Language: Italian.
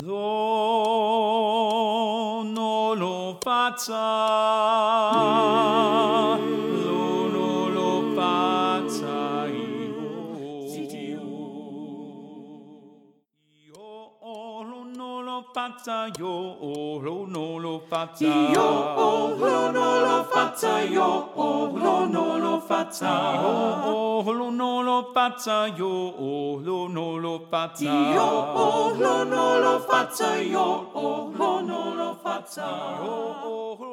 Lo non lo faccia, lo non lo faccia io. Lo non lo faccia io, lo non lo faccia Io, lo non lo faccia io, lo non lo faccia. lo non lo faccia io, lo non lo faccia Io, lo non lo faccia io, lo non lo faccia. io